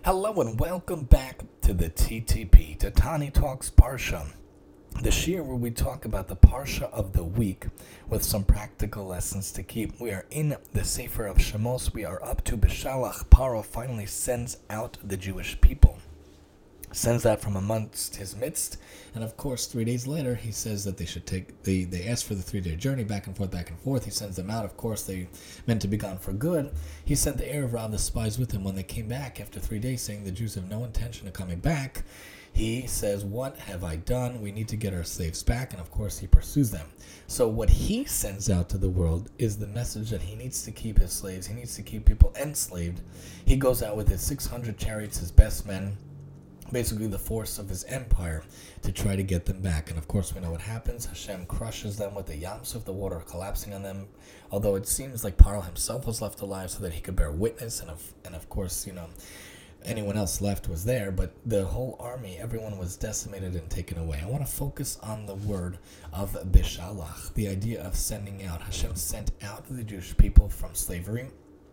Hello and welcome back to the TTP, to Tani Talks Parsha, the shir where we talk about the Parsha of the week with some practical lessons to keep. We are in the Sefer of Shemos. We are up to Bishalach. Paro finally sends out the Jewish people. Sends out from amongst his midst, and of course 3 days later he says that they should they ask for the 3-day journey back and forth. He sends them out. Of course they meant to be gone for good. He sent the Erev Rav, the spies, with him. When they came back after 3 days saying the Jews have no intention of coming back, he says, what have I done? We need to get our slaves back. And of course he pursues them. So what he sends out to the world is the message that he needs to keep his slaves. He needs to keep people enslaved. He goes out with his 600 chariots, his best men, basically the force of his empire, to try to get them back. And of course we know what happens. Hashem crushes them with the Yam Suf, the water collapsing on them, although it seems like Paro himself was left alive so that he could bear witness, and of course, anyone else left was there, but the whole army, everyone was decimated and taken away. I want to focus on the word of Bishalach, the idea of sending out. Hashem sent out the Jewish people from slavery.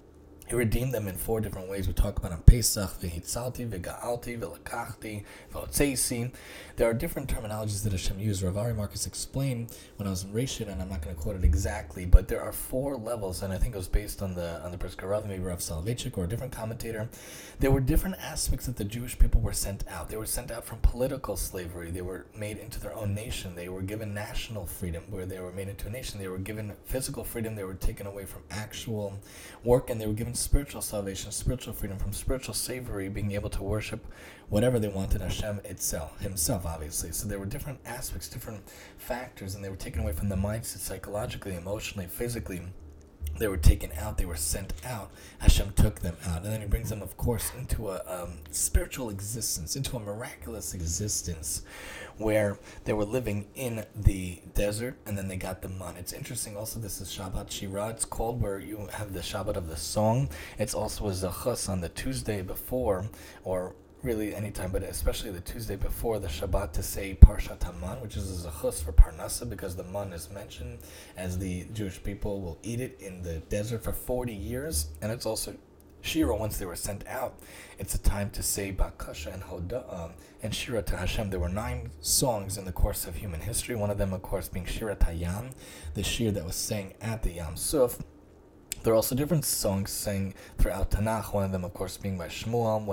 He redeemed them in 4 different ways. We talk about on Pesach, v'hitzalti, v'ga'alti, v'lakachti, v'otzeisi. There are different terminologies that Hashem used. Rav Ari Marcus explained when I was in Reshit, and I'm not going to quote it exactly, but there are 4 levels, and I think it was based on the Brisker Rav, maybe Rav Soloveitchik or a different commentator. There were different aspects that the Jewish people were sent out. They were sent out from political slavery. They were made into their own nation. They were given national freedom, where they were made into a nation. They were given physical freedom. They were taken away from actual work, and they were given spiritual salvation, spiritual freedom from spiritual slavery, being able to worship whatever they wanted, Hashem himself, obviously. So there were different aspects, different factors, and they were taken away from the mindset, psychologically, emotionally, physically. They were taken out, they were sent out. Hashem took them out. And then he brings them, of course, into a spiritual existence, into a miraculous existence where they were living in the desert, and then they got the man. It's interesting also, this is Shabbat Shirah. It's called where you have the Shabbat of the song. It's also a Zachus on the Tuesday before, or really anytime, but especially the Tuesday before the Shabbat, to say Parshat Haman, which is a zechus for Parnasa, because the man is mentioned as the Jewish people will eat it in the desert for 40 years. And it's also Shira, once they were sent out, it's a time to say Bakasha and Hoda'ah and Shira to Hashem. There were 9 songs in the course of human history, one of them, of course, being Shira Tayam, the shir that was sang at the Yam Suf. There are also different songs sang throughout Tanakh, one of them, of course, being by Shmuel,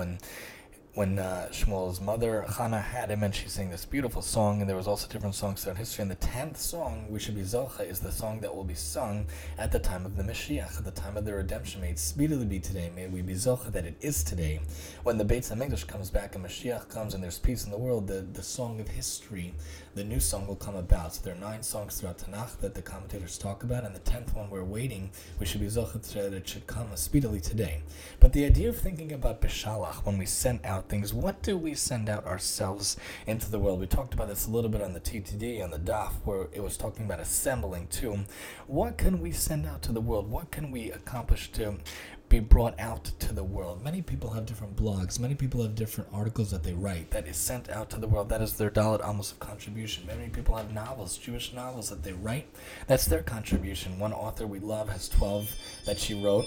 when Shmuel's mother, Chana, had him, and she sang this beautiful song. And there was also different songs throughout history. And the 10th song, we should be Zocha, is the song that will be sung at the time of the Mashiach, at the time of the redemption. May it speedily be today. May we be Zocha that it is today. When the Beit HaMikdash comes back and Mashiach comes and there's peace in the world, the song of history, the new song will come about. So there are 9 songs throughout Tanakh that the commentators talk about, and the 10th one we're waiting. We should be Zocha that it should come speedily today. But the idea of thinking about Bishalach, when we send out things, what do we send out ourselves into the world? We talked about this a little bit on the TTD, on the DAF, where it was talking about assembling too. What can we send out to the world? What can we accomplish to be brought out to the world? Many people have different blogs. Many people have different articles that they write that is sent out to the world. That is their Dalet Amos of contribution. Many people have novels, Jewish novels that they write. That's their contribution. One author we love has 12 that she wrote.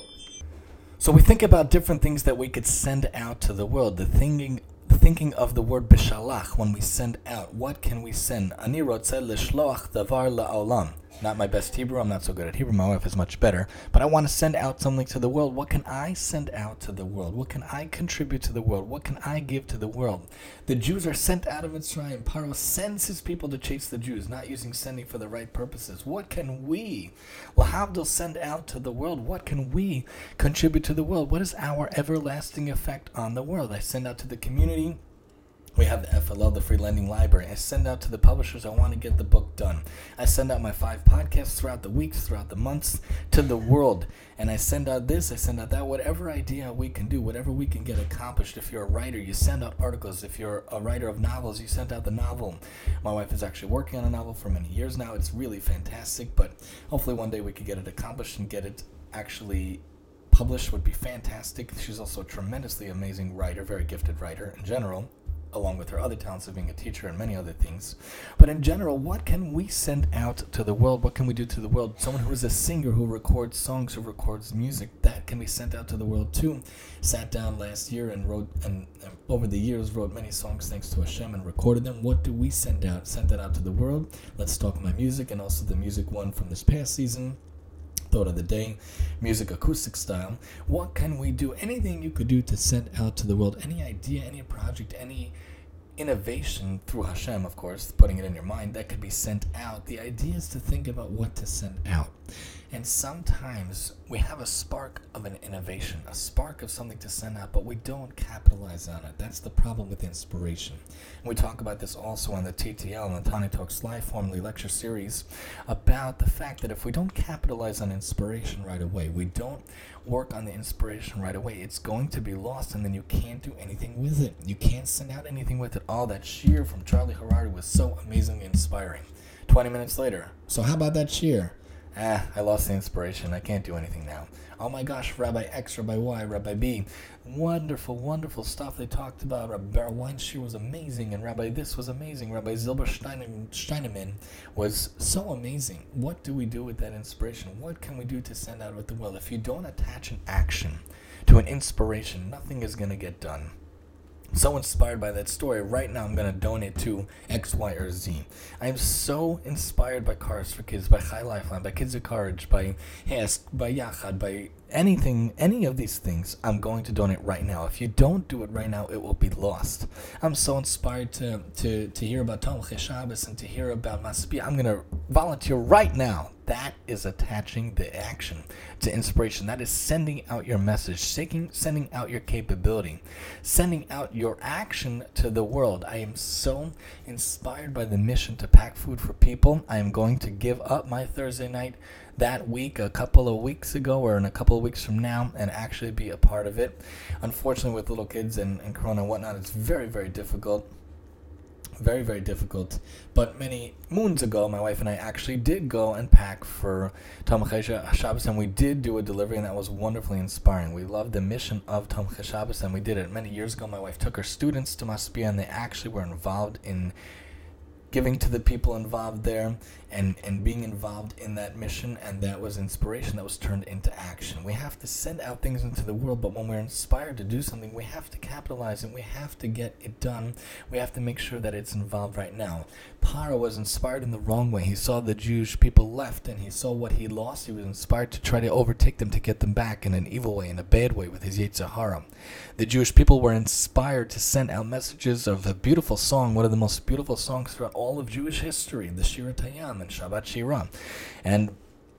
So we think about different things that we could send out to the world. The thinking of the word Bishalach, when we send out, what can we send? Ani rotzeh lishloach davar la'olam. Not my best Hebrew. I'm not so good at Hebrew. My wife is much better. But I want to send out something to the world. What can I send out to the world? What can I contribute to the world? What can I give to the world? The Jews are sent out of Mitzrayim. Paro sends his people to chase the Jews, not using sending for the right purposes. What can we, Lahavdil, send out to the world? What can we contribute to the world? What is our everlasting effect on the world? I send out to the community. We have the FLL, the Free Lending Library. I send out to the publishers, I want to get the book done. I send out my 5 podcasts throughout the weeks, throughout the months, to the world. And I send out this, I send out that, whatever idea we can do, whatever we can get accomplished. If you're a writer, you send out articles. If you're a writer of novels, you send out the novel. My wife is actually working on a novel for many years now. It's really fantastic, but hopefully one day we could get it accomplished and get it actually published would be fantastic. She's also a tremendously amazing writer, very gifted writer in general. along with her other talents of being a teacher and many other things. But in general, what can we send out to the world? What can we do to the world? Someone who is a singer, who records songs, who records music, that can be sent out to the world too. Sat down last year and wrote, and over the years wrote many songs thanks to Hashem and recorded them. What do we send out? Send that out to the world. Let's talk my music and also the music one from this past season. Thought of the day, music acoustic style. What can we do? Anything you could do to send out to the world, any idea, any project, any innovation through Hashem, of course, putting it in your mind, that could be sent out. The idea is to think about what to send out. And sometimes we have a spark of an innovation, a spark of something to send out, but we don't capitalize on it. That's the problem with inspiration. And we talk about this also on the TTL, the Tani Talks Live, formerly lecture series, about the fact that if we don't capitalize on inspiration right away, we don't work on the inspiration right away, it's going to be lost, and then you can't do anything with it. You can't send out anything with it. Oh, that cheer from Charlie Harari was so amazingly inspiring. 20 minutes later, so how about that cheer? I lost the inspiration. I can't do anything now. Oh my gosh, Rabbi X, Rabbi Y, Rabbi B. Wonderful, wonderful stuff they talked about. Rabbi Bar Weinstein was amazing, and Rabbi this was amazing. Rabbi Zilber Steinemann was so amazing. What do we do with that inspiration? What can we do to send out with the world? If you don't attach an action to an inspiration, nothing is going to get done. So inspired by that story. Right now I'm going to donate to X, Y, or Z. I am so inspired by Cars for Kids, by Chai Lifeline, by Kids of Courage, by HASK, by Yachad, by anything, any of these things. I'm going to donate right now. If you don't do it right now, it will be lost. I'm so inspired to hear about Tomchei Shabbos and to hear about Masbi. I'm going to volunteer right now. That is attaching the action to inspiration. That is sending out your message, sending out your capability, sending out your action to the world. I am so inspired by the mission to pack food for people. I am going to give up my Thursday night that week, a couple of weeks ago, or in a couple of weeks from now, and actually be a part of it. Unfortunately, with little kids and Corona and whatnot, it's very, very difficult. Very, very difficult. But many moons ago, my wife and I actually did go and pack for Tomchei Shabbos, and we did do a delivery, and that was wonderfully inspiring. We loved the mission of Tomchei Shabbos, and we did it. Many years ago, my wife took her students to Masbia, and they actually were involved in giving to the people involved there and being involved in that mission, and that was inspiration that was turned into action. We have to send out things into the world, but when we're inspired to do something, we have to capitalize and we have to get it done. We have to make sure that it's involved right now. Paro was inspired in the wrong way. He saw the Jewish people left and he saw what he lost. He was inspired to try to overtake them, to get them back in an evil way, in a bad way, with his Yetzer Hara. The Jewish people were inspired to send out messages of a beautiful song, one of the most beautiful songs throughout all of Jewish history, the Shirat Hayam and Shabbat Shira. And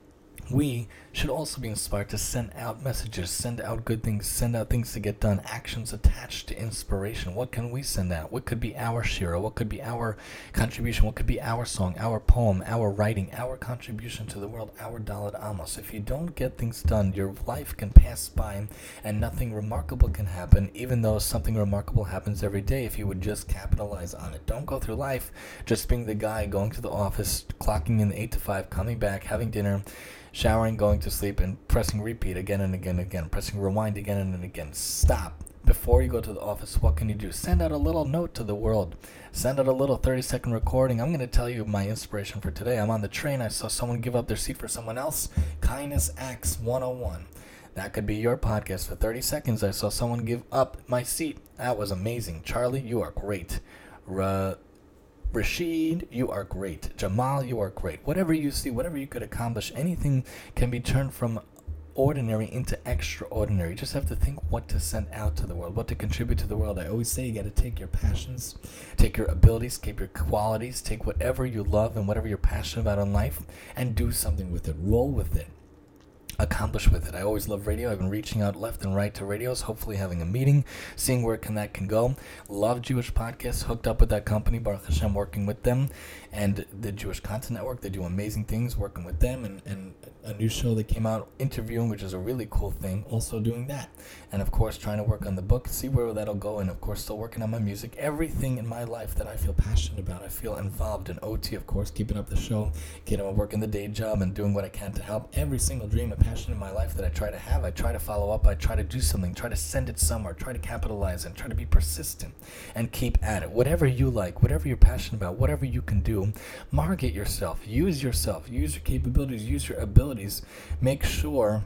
we should also be inspired to send out messages, send out good things, send out things to get done, actions attached to inspiration. What can we send out? What could be our shira? What could be our contribution? What could be our song, our poem, our writing, our contribution to the world, our Daled Amos? If you don't get things done, your life can pass by and nothing remarkable can happen, even though something remarkable happens every day if you would just capitalize on it. Don't go through life just being the guy going to the office, clocking in 8 to 5, coming back, having dinner, showering, going to sleep, and pressing repeat again and again and again, pressing rewind again and again. Stop. Before you go to the office, what can you do? Send out a little note to the world. Send out a little 30-second recording. I'm going to tell you my inspiration for today. I'm on the train. I saw someone give up their seat for someone else. Kindness Acts 101. That could be your podcast. For 30 seconds, I saw someone give up my seat. That was amazing. Charlie, you are great. Rashid, you are great. Jamal, you are great. Whatever you see, whatever you could accomplish, anything can be turned from ordinary into extraordinary. You just have to think what to send out to the world, what to contribute to the world. I always say you got to take your passions, take your abilities, take your qualities, take whatever you love and whatever you're passionate about in life and do something with it. Roll with it. Accomplish with it. I always love radio. I've been reaching out left and right to radios, hopefully having a meeting, seeing where that can go. Love Jewish podcasts, hooked up with that company, Baruch Hashem, working with them, and the Jewish Content Network. They do amazing things working with them, and a new show that came out, interviewing, which is a really cool thing, also doing that. And of course, trying to work on the book, see where that'll go, and of course, still working on my music. Everything in my life that I feel passionate about, I feel involved in. OT, of course, keeping up the show, working the day job, and doing what I can to help. Every single dream, a passion in my life that I try to have, I try to follow up, I try to do something, try to send it somewhere, try to capitalize and try to be persistent and keep at it. Whatever you like, whatever you're passionate about, whatever you can do, market yourself, use your capabilities, use your abilities. Make sure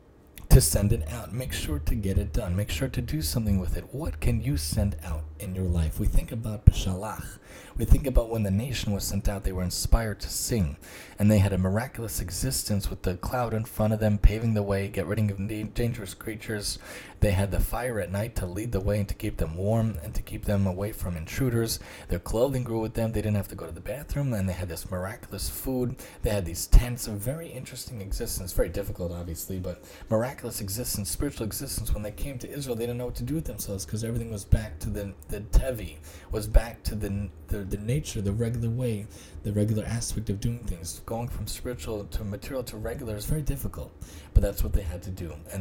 to send it out. Make sure to get it done. Make sure to do something with it. What can you send out in your life? We think about Bishalach. We think about when the nation was sent out, they were inspired to sing, and they had a miraculous existence with the cloud in front of them, paving the way, get rid of dangerous creatures. They had the fire at night to lead the way and to keep them warm and to keep them away from intruders. Their clothing grew with them. They didn't have to go to the bathroom, and they had this miraculous food. They had these tents, a very interesting existence, very difficult obviously, but miraculous existence, spiritual existence. When they came to Israel, they didn't know what to do with themselves because everything was back to the Tevi, was back to the nature, the regular way, the regular aspect of doing things. Going from spiritual to material to regular is very difficult, but that's what they had to do. And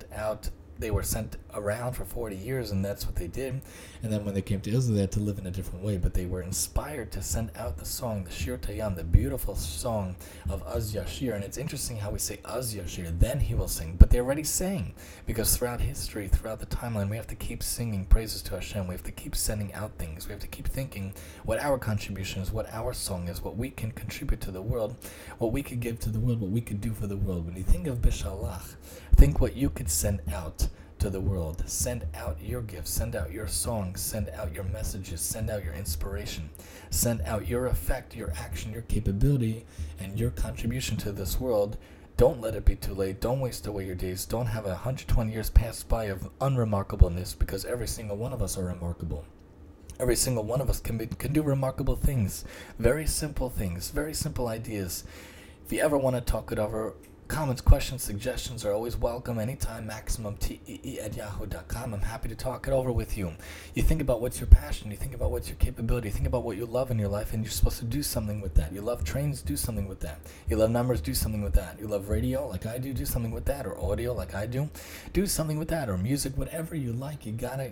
they were sent around for 40 years, and that's what they did. And then when they came to Israel, they had to live in a different way, but they were inspired to send out the song, the Shir Tayam, the beautiful song of Az Yashir. And it's interesting how we say Az Yashir, then he will sing, but they already sang, because throughout history, throughout the timeline, we have to keep singing praises to Hashem. We have to keep sending out things. We have to keep thinking what our contribution is, what our song is, what we can contribute to the world, what we could give to the world, what we could do for the world. When you think of Bishalach, think what you could send out to the world. Send out your gifts, send out your songs, send out your messages, send out your inspiration, send out your effect, your action, your capability, and your contribution to this world. Don't let it be too late. Don't waste away your days. Don't have 120 years pass by of unremarkableness, because every single one of us are remarkable. Every single one of us can do remarkable things, very simple things, very simple ideas. If you ever want to talk it over, comments, questions, suggestions are always welcome anytime. MaximumTEE@yahoo.com. I'm happy to talk it over with you. You think about what's your passion, you think about what's your capability, you think about what you love in your life, and you're supposed to do something with that. You love trains, do something with that. You love numbers, do something with that. You love radio like I do something with that. Or audio like I do something with that. Or music, whatever you like, you gotta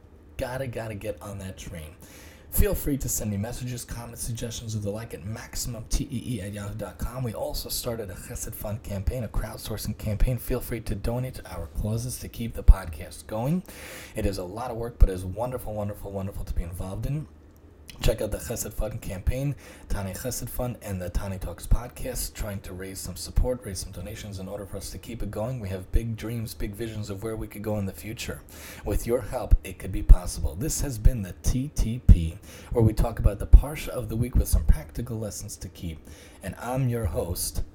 get on that train. Feel free to send me messages, comments, suggestions, or the like at MaximumTEE@yahoo.com. We also started a Chesed Fund campaign, a crowdsourcing campaign. Feel free to donate to our causes to keep the podcast going. It is a lot of work, but it is wonderful, wonderful, wonderful to be involved in. Check out the Chesed Fund campaign, Tani Chesed Fund, and the Tani Talks podcast, trying to raise some support, raise some donations in order for us to keep it going. We have big dreams, big visions of where we could go in the future. With your help, it could be possible. This has been the TTP, where we talk about the Parsha of the week with some practical lessons to keep. And I'm your host,